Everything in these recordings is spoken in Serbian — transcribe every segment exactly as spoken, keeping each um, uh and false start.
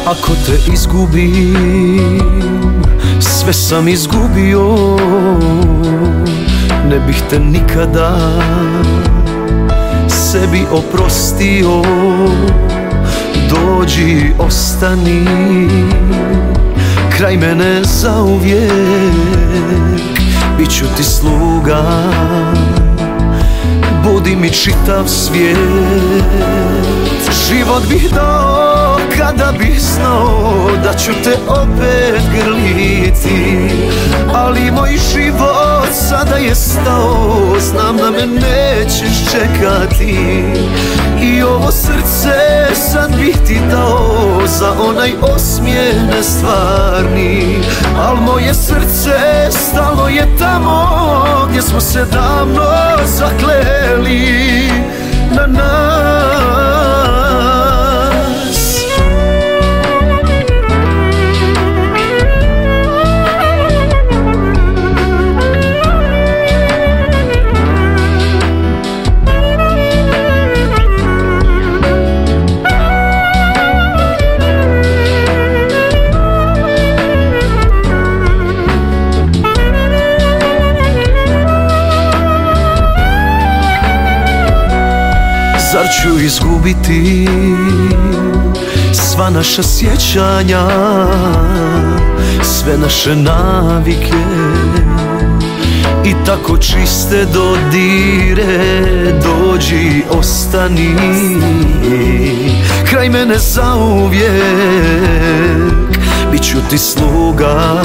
Ako te izgubim, sve sam izgubio. Ne bih te nikada sebi oprostio. Dođi, ostani kraj mene zauvijek. Biću ti sluga, budi mi čitav svijet. Život bih dao kada bih znao da ću te opet grliti, ali moj život sada je stao. Znam da me nećeš čekati i ovo srce sad bih ti dao za onaj osmijeh nestvarni. Al moje srce stalo je tamo gdje smo se davno zakleli na nas. Zar ću izgubiti sva naša sjećanja, sve naše navike i tako čiste dodire? Dođi, ostani kraj mene zauvijek. Biću ti sluga,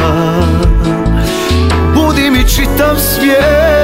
budi mi čitav svijet.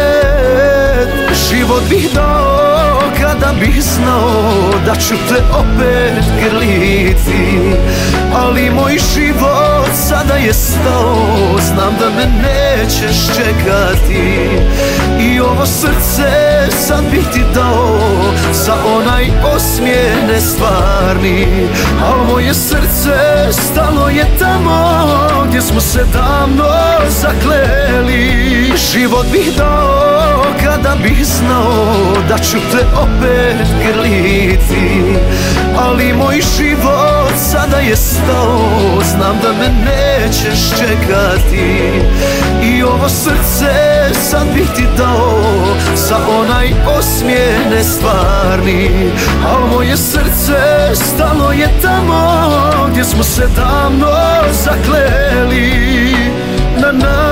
Život bih dao kada bih znao da ću te opet grliti, ali moj život sada je stao. Znam da me nećeš čekati i ovo srce sad bih ti dao za onaj osmijeh nestvarni. Al moje srce stalo je tamo gdje smo se davno zakleli. Život bih dao kada bih znao da ću te opet grliti, ali moj život sada je stao. Znam da me nećeš čekati i ovo srce sad bih ti dao za onaj osmijeh nestvarni. Al moje srce stalo je tamo gdje smo se davno zakleli na nas.